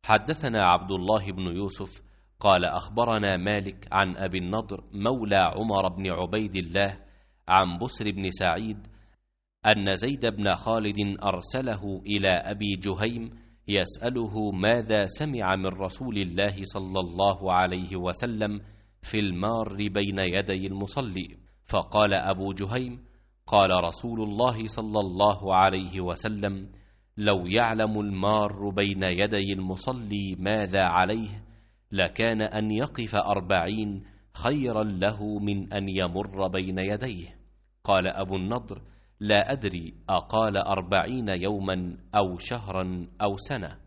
حدثنا عبد الله بن يوسف قال أخبرنا مالك عن أبي النضر مولى عمر بن عبيد الله عن بسر بن سعيد أن زيد بن خالد أرسله إلى أبي جهيم يسأله ماذا سمع من رسول الله صلى الله عليه وسلم في المار بين يدي المصلي. فقال أبو جهيم: قال رسول الله صلى الله عليه وسلم: لو يعلم المار بين يدي المصلي ماذا عليه لكان أن يقف 40 خيرا له من أن يمر بين يديه. قال أبو النضر: لا أدري أقال 40 يوما أو شهرا أو سنة.